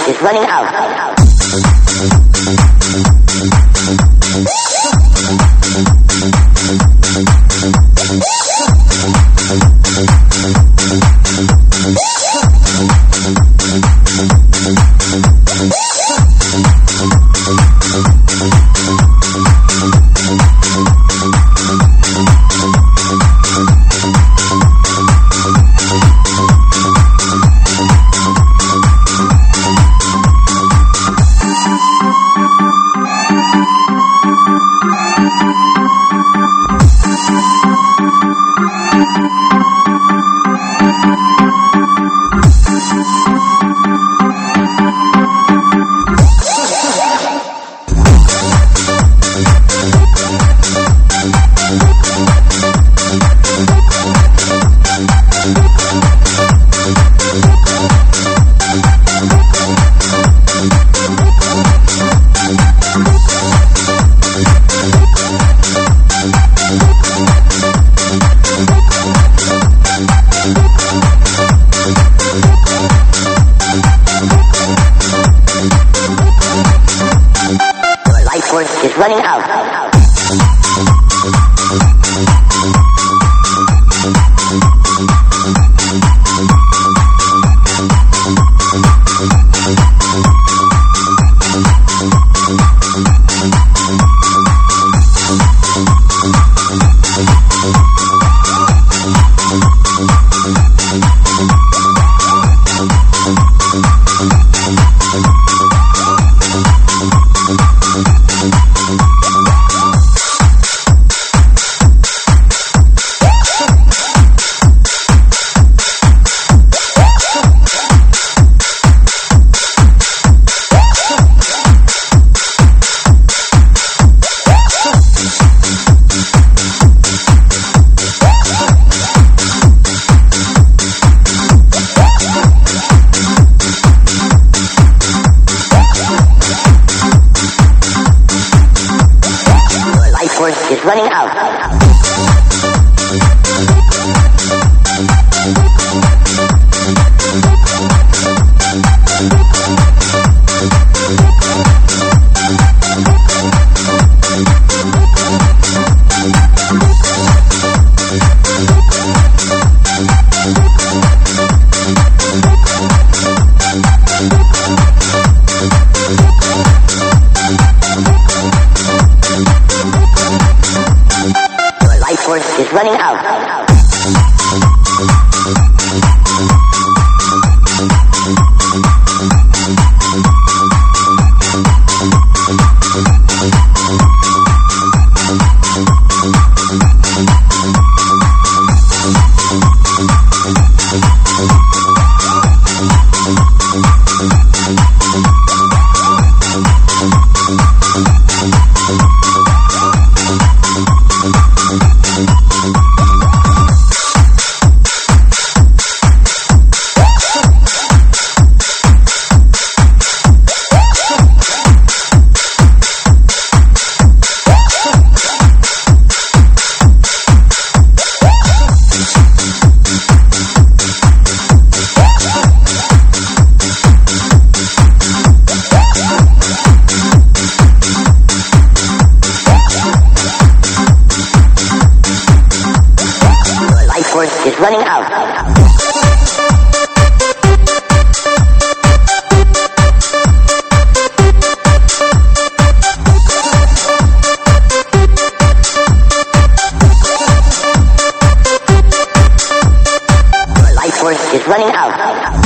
is running out. Is running out. Is running out. Is running out. Is running out. Life force is running out.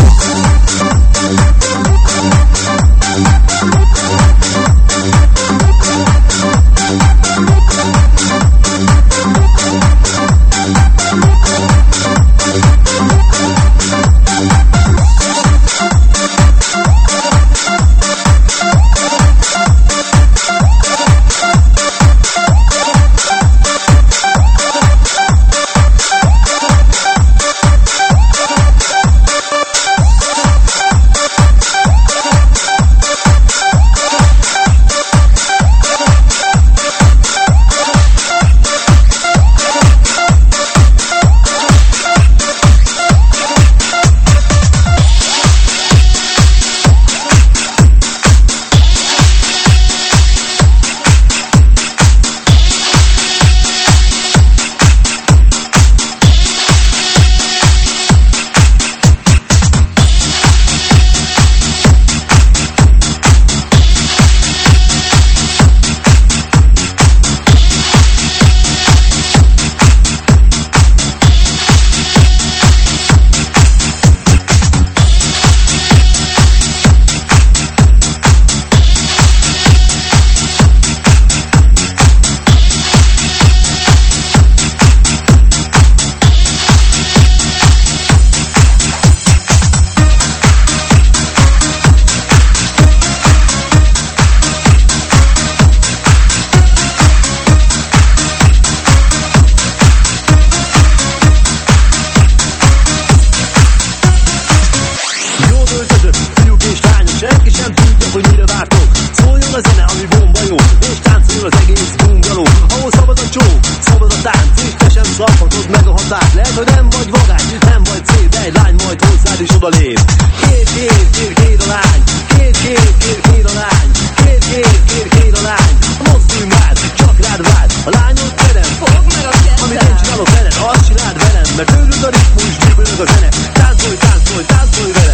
költözött, fiúk és lányok, senki sem tudja, hogy mire vártok. Szóljon a zene, ami bomba jó, és táncoljon az egész bungaló, ahol szabad a csók, szabad a tánc, és te sem szabhatod meg a határt. Lehet, hogy nem vagy vagány, nem vagy szép, de egy lány majd hozzád is odalép. Kér a lány, kér a lány, kér a lány, mozdulj már, csak rád vár, a lányod terem, fogd meg a kezed, amit én csinálok veled, azt csináld velem, mert örül a ritmus, bűbölög a zene, táncolj, táncolj, táncolj vele.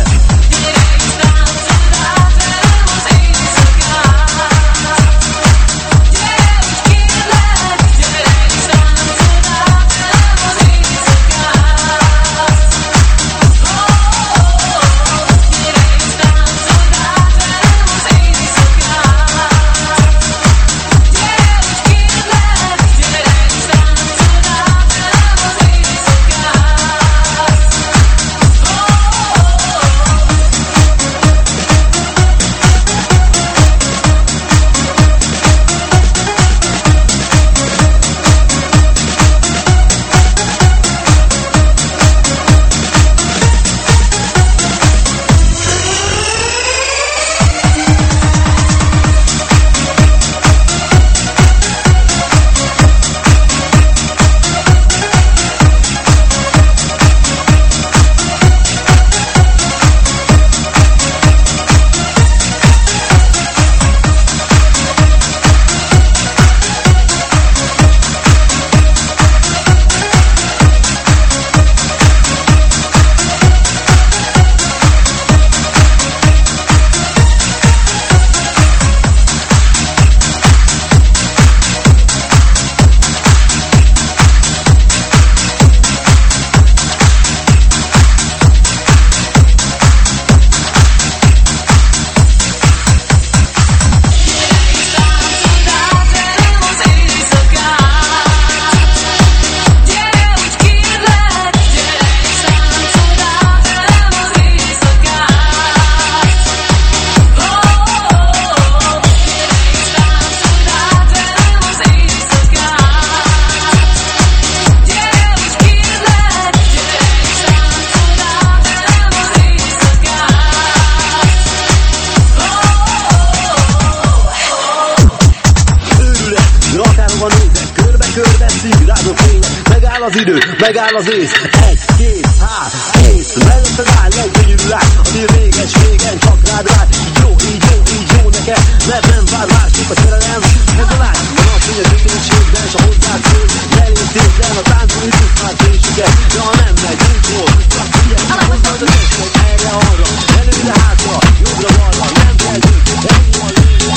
Az idő, megáll az ész, 1, 2, 3, ész, melletted áll egy gyönyörű lány, ami régen csak rád vár, így jó neked, mert nem vár más, mint a szerelem, ez a lány, a napfény az ügyénységben, s a hozzád szól, elésztétlen a táncolni tudsz már késüket, de ha nem megy, nincs jól, csak figyelj, hozzád az esnek, erre-arra, előre-hátra, jobbra-balra, nem kell győzni, ennyi a lényeg,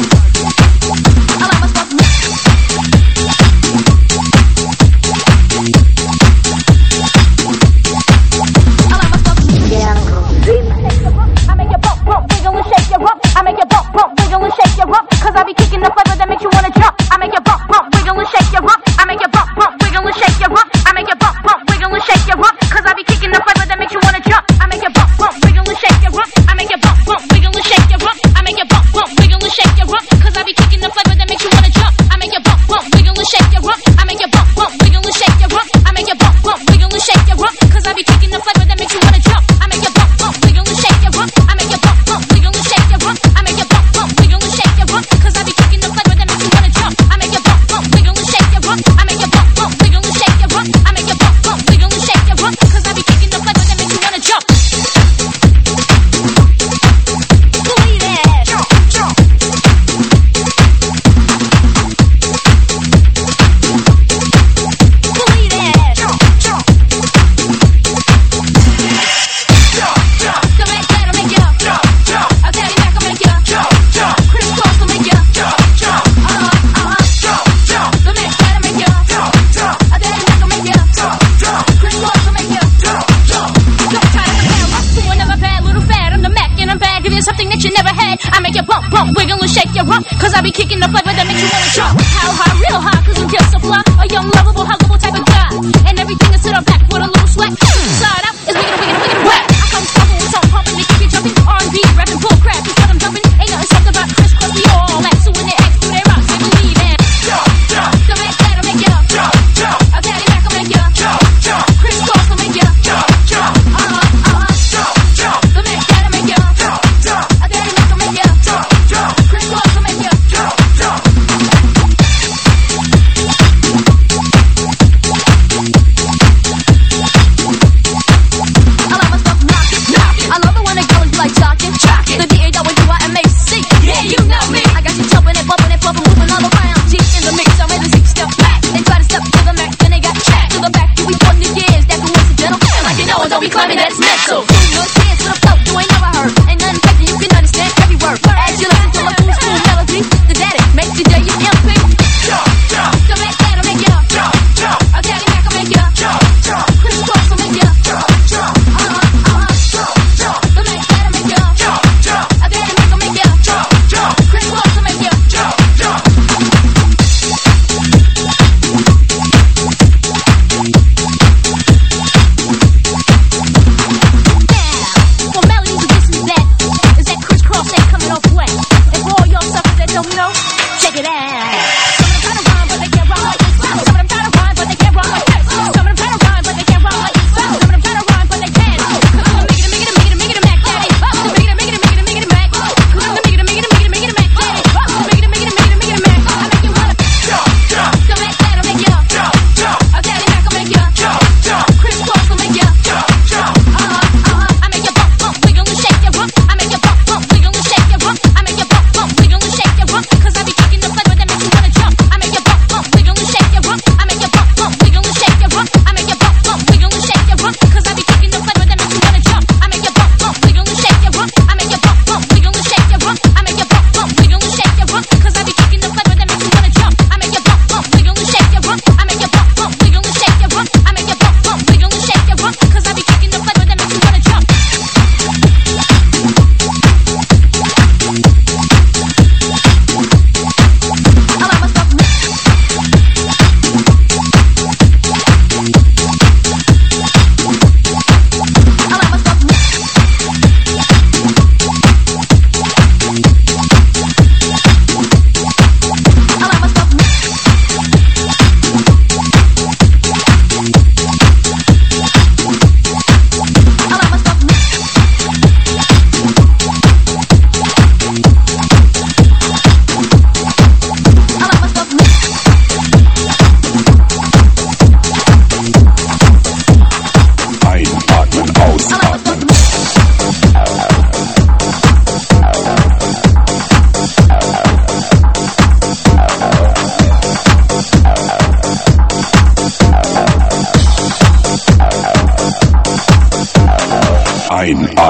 cause I be kicking the flavor that makes you wanna jump. How high, real high, cause I'm just a fly. A young, lovable, huggable type of guy. And everything is sit on back with a little sweat. Slide out, it's wicked, wet. I come stomping with something pumping to keep you jumping. R&B, rapping, bull crap, is what I'm jumping. Ain't nothing soft about Chris Cross, we all that. So when they ask, do they rock, they believe in. Don't make that, I'll make you. I'll tell you back, I'll make you. Chris Cross, I'll make you. Don't make that, I'll make you.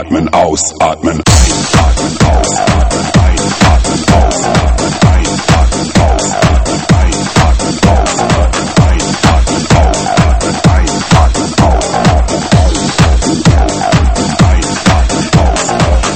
atmen, ausatmen, einatmen, ausatmen, einatmen, ausatmen, einatmen, ausatmen, einatmen, ausatmen, einatmen, ausatmen, einatmen, ausatmen, einatmen, ausatmen.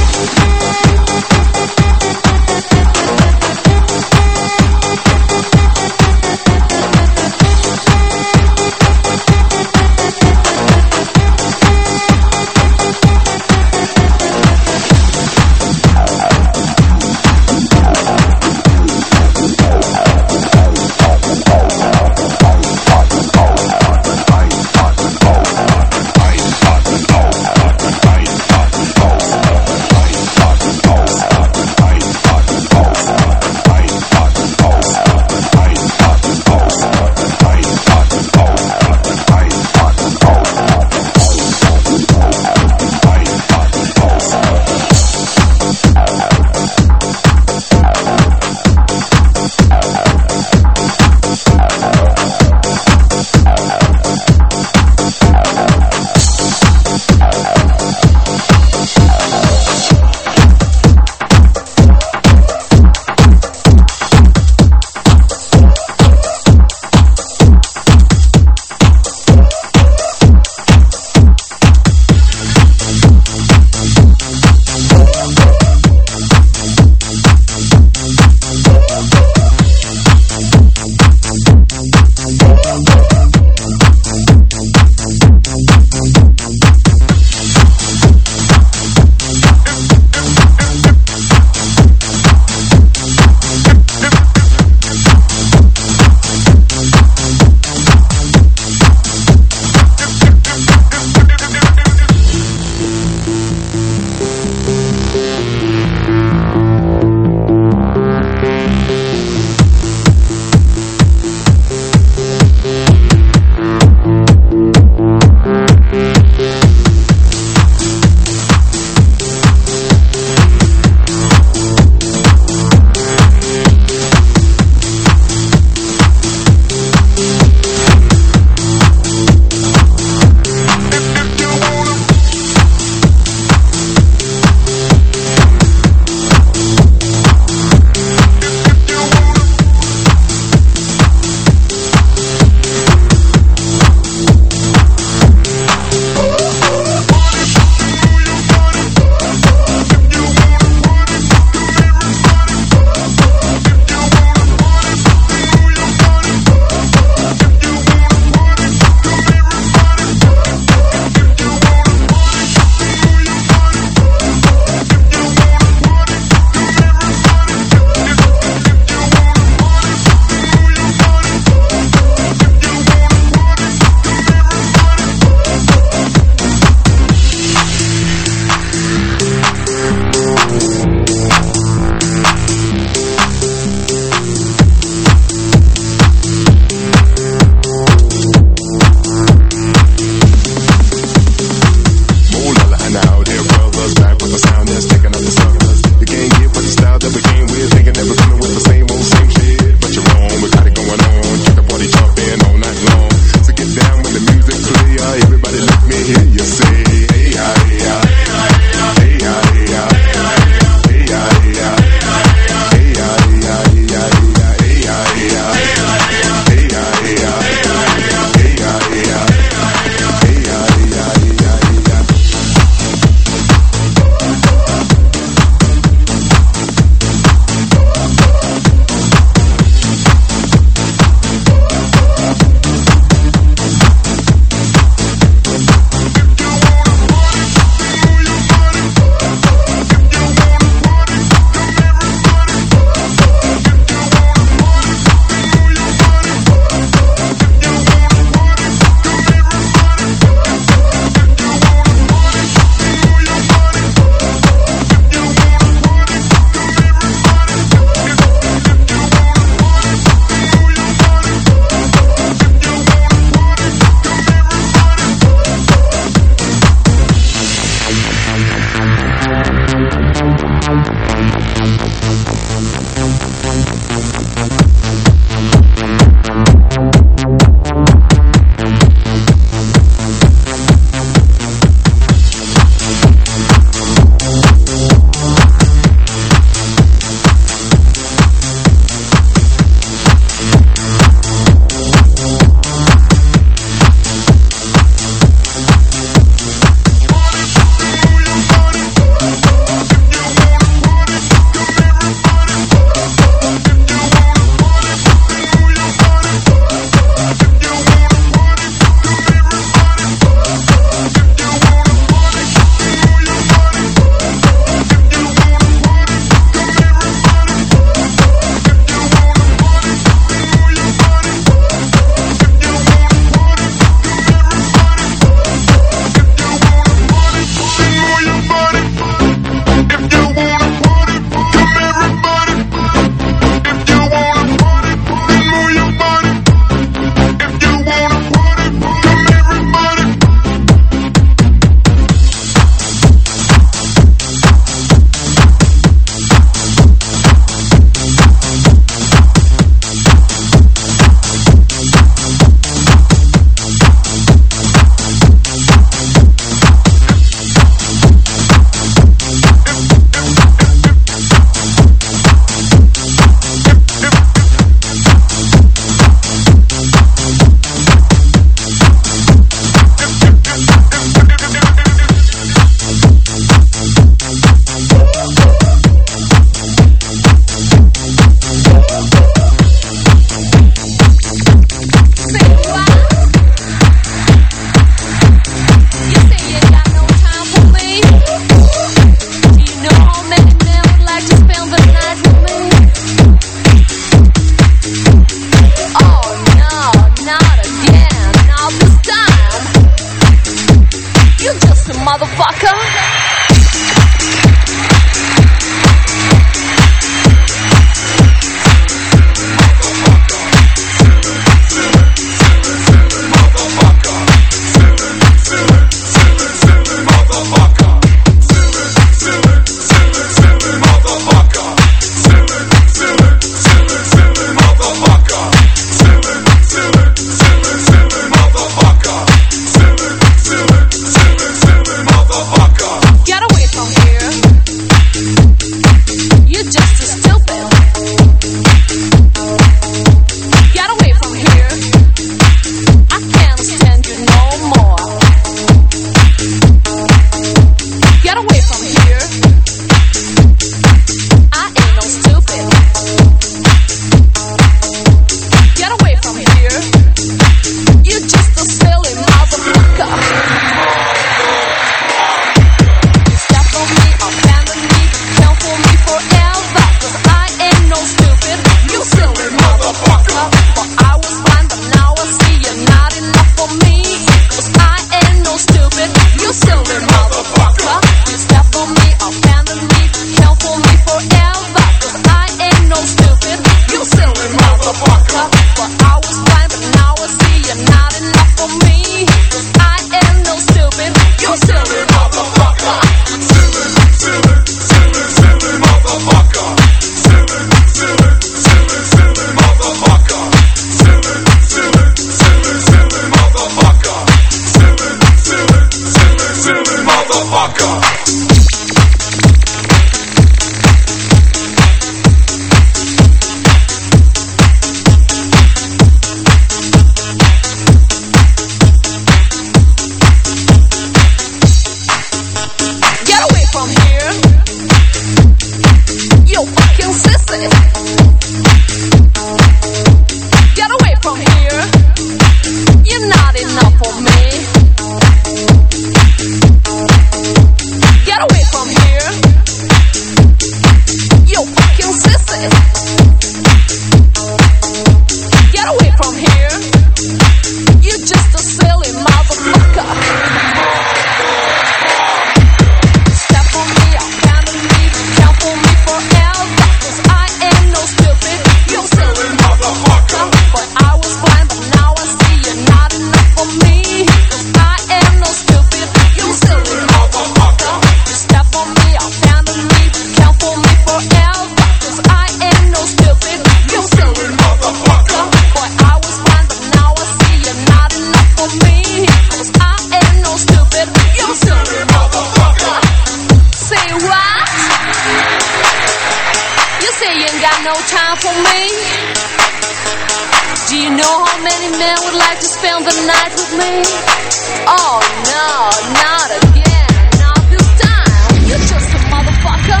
Any man would like to spend the night with me? Oh no, not again, not this time. You're just a motherfucker.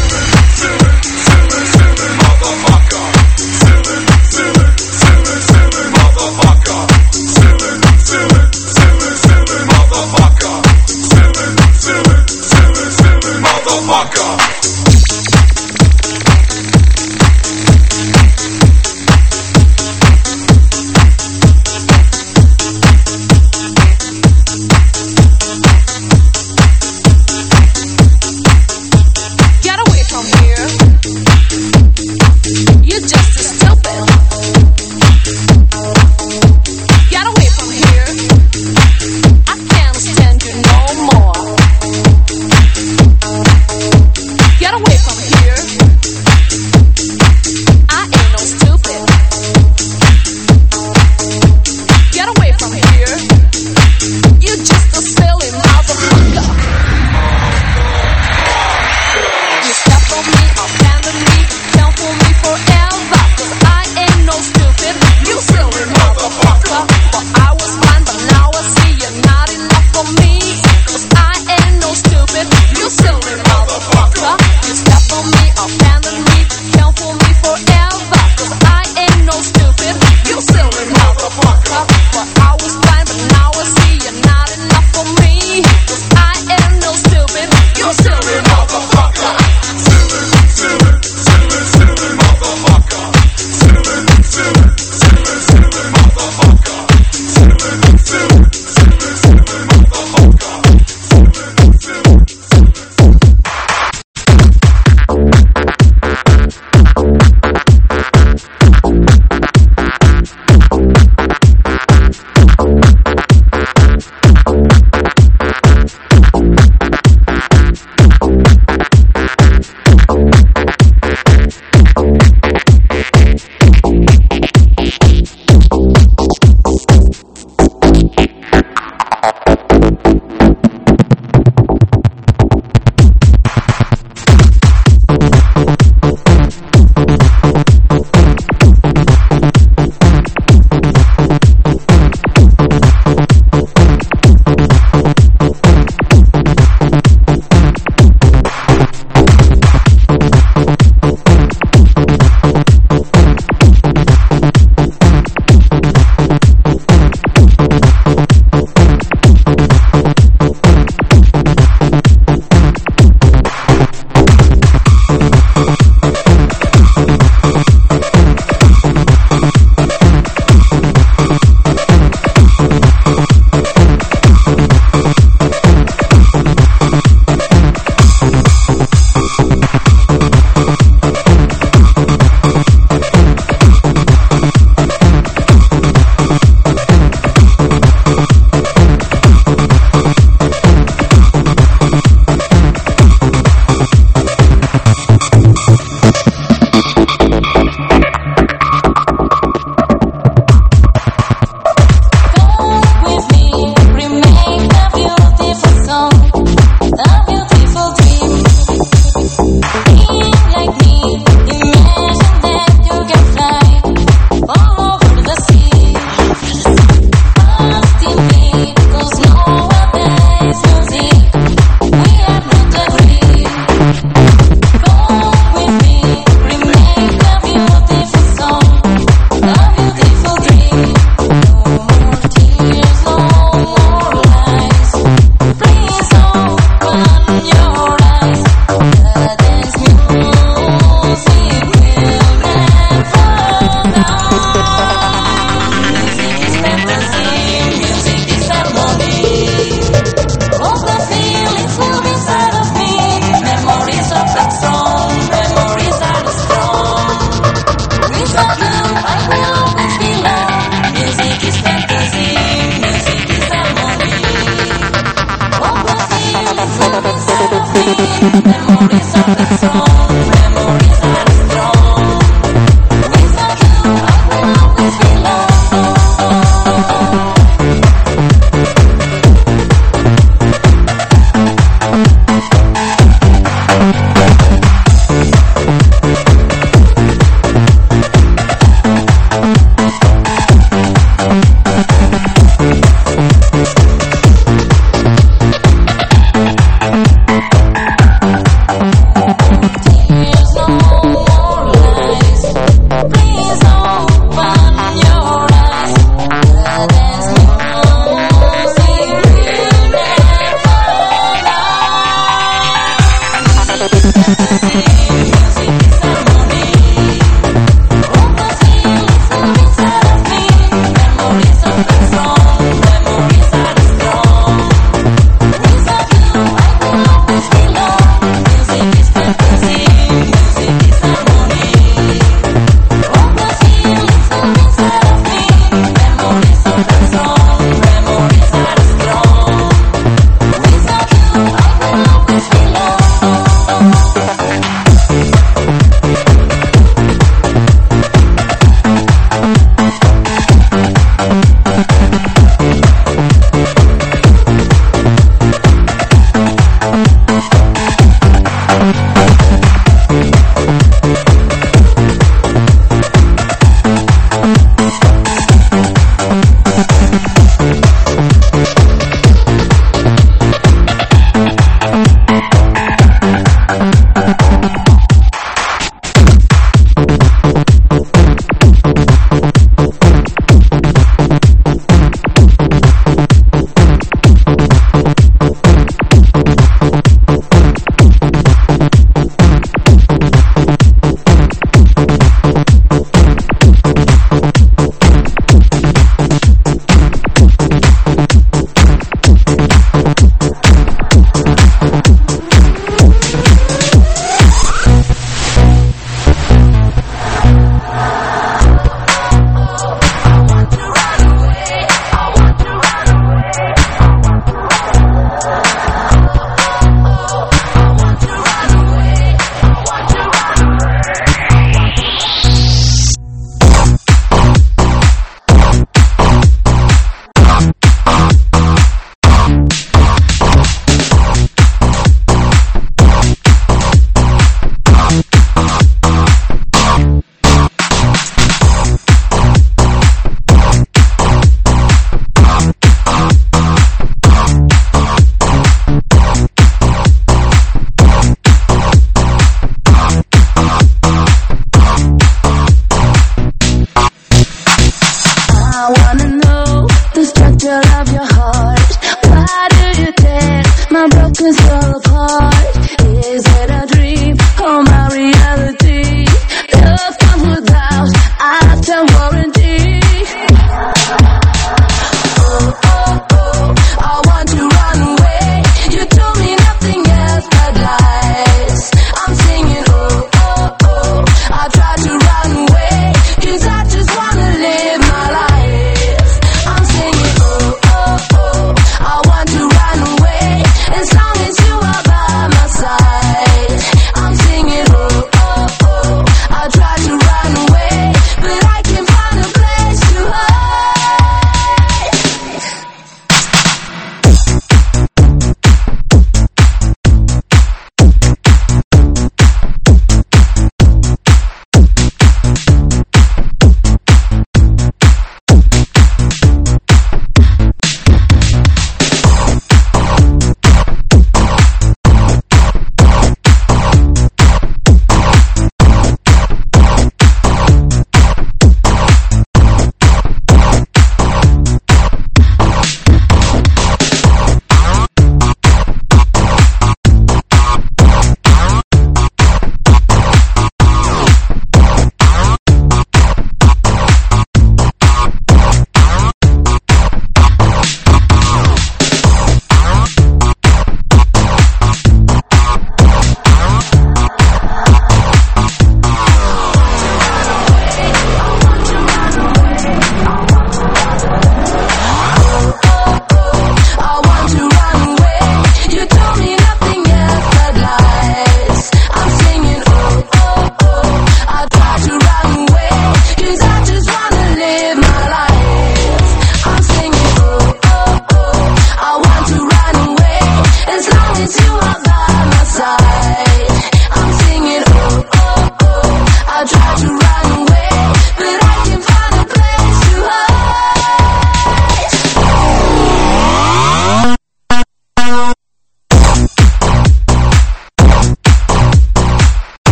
Motherfucker. Motherfucker. Motherfucker.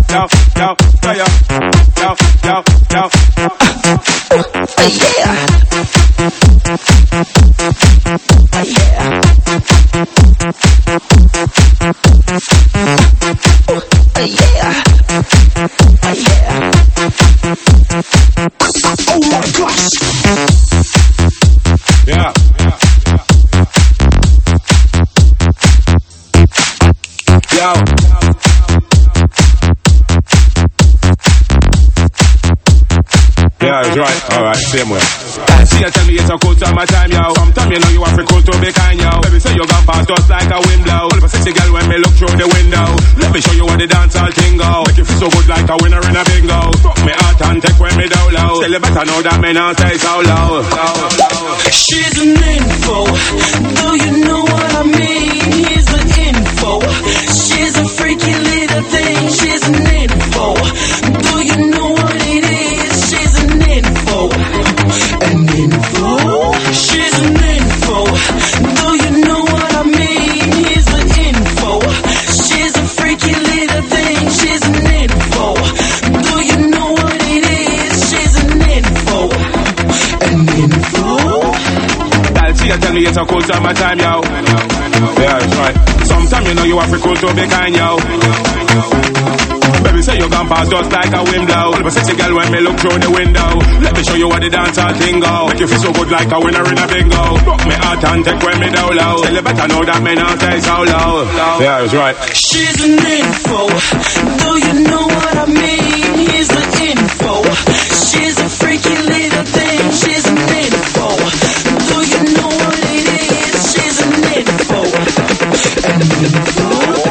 Same way. See you tell me it's a cool time, my time, yo. Sometime you know you have to cool to be kind, yo. Baby say you gone past just like a wind blow. All of a sexy girl when me look through the window. Let me show you what the dance all thing go. Make you feel so good like a winner in a bingo. Fuck me heart and take when me down low. Tell you better know that me not say so low. She's an info. Do you know what I mean? Here's the info. She's a freaky little thing. She's an info. Do you know what it is? She's an info. An info? She's an info. Do you know what I mean? Here's the info. She's a freaky little thing. She's an info. Do you know what it is? She's an info. An info? You tell me it's a cool time, my time, yo. Yeah, that's right. Sometimes you know you have to cool to be kind, yo. Baby say you gone past just like a wind blow. All of a sexy girl when me look through the window. Let me show you what the dance all thing go. Make you feel so good like a winner in a bingo. Fuck me heart and take when me down low. Tell you better know that me not say so low. Yeah, that's right. She's an info. Do you know what I mean? Here's the info. She's a freaky little thing. She's an info. Do you know what it is? She's an info. An info.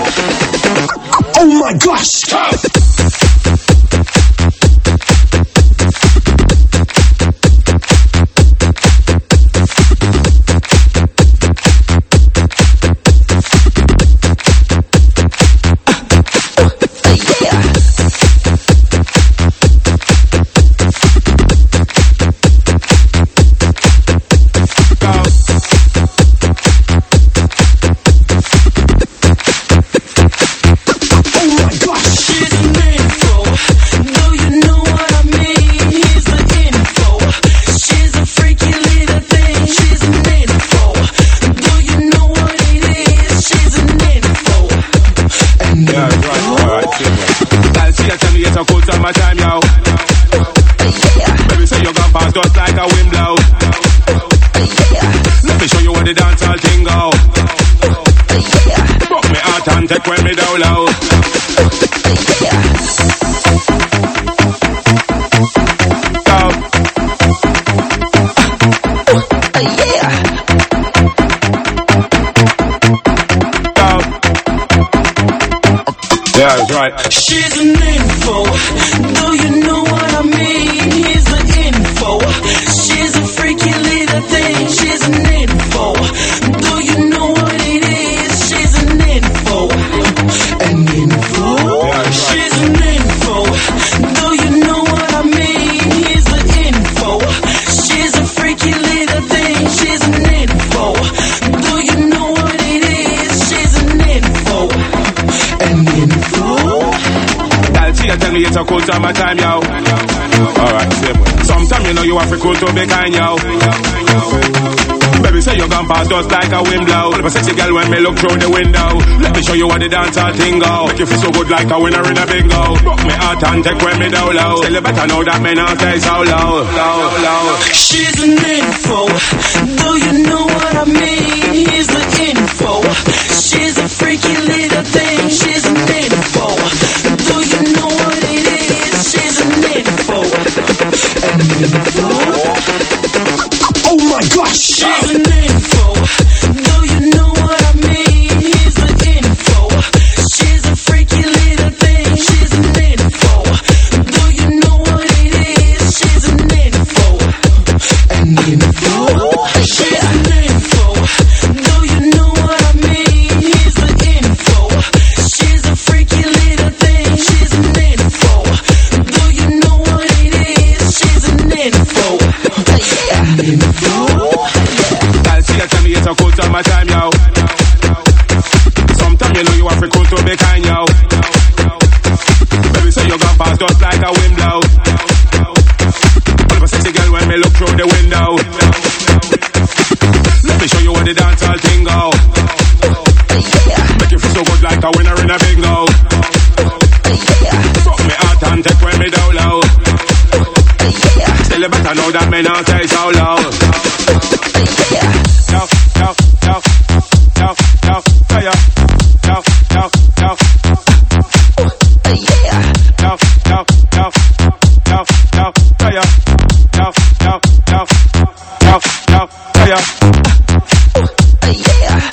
Oh my gosh! Just like a wind blow. Let me show you what the dance all thing go. Fuck me heart and take when me down low. Yeah, that's right. She's an info. Do you know what I mean? Here's the info. She's a freaky little thing. She's an info. Do you know what it is? She's an info. An info? Yeah, right. She's an info. Do you know what I mean? Here's the info. She's a freaky little thing. She's an info. Do you know what it is? She's an info. An info? You tell me it's a cool time, my time, yo. Alright, same way. Sometimes you know you have to cool to be kind, yo. Baby say you gone past just like a wind blow. All of a sexy girl when me look through the window. Let me show you what the dance all thing go. Make you feel so good like a winner in a bingo. Fuck me heart and take when me down low. Tell you better know that me not say so low. She's an info. Do you know what I mean? Here's the info. She's a freaky little thing. She's an info. Do you know what it is? She's an info. An info? Oh my gosh! She's an info. Do you know what I mean? Here's the info. She's a freaky little thing. She's an info. Do you know what it is? She's an info. An info? She's an info. Do you know what I mean? Here's the info. She's a freaky little thing. She's an info. Do you know what it is? She's an info. loud and me not say so loud. Yeah. Yo, yo, yo, yo, yo, yo, yo, yo, yo, yo. Yeah. Yo, yo, yo, yo, yo, yo, yo, yo, yo, yo, yo, yo, yo, yo. Yeah.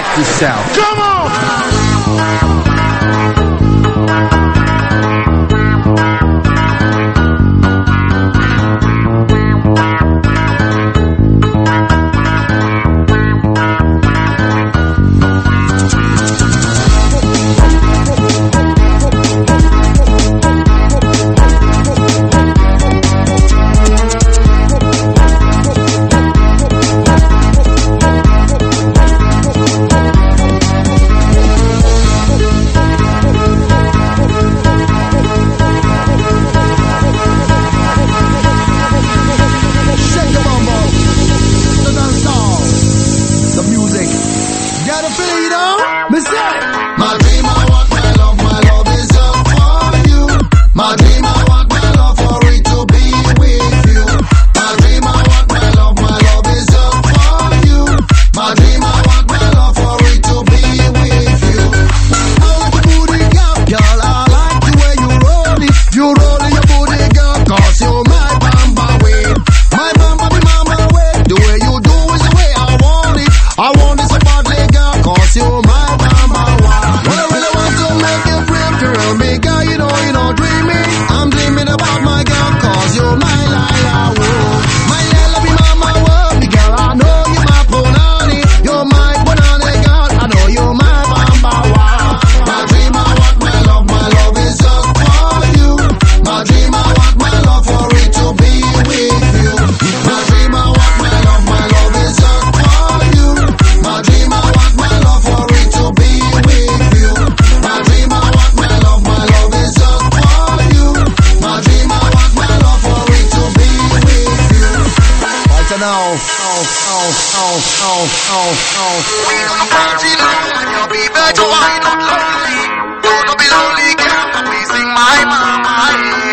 the South. Come on! Be lonely, girl, please sing my mama.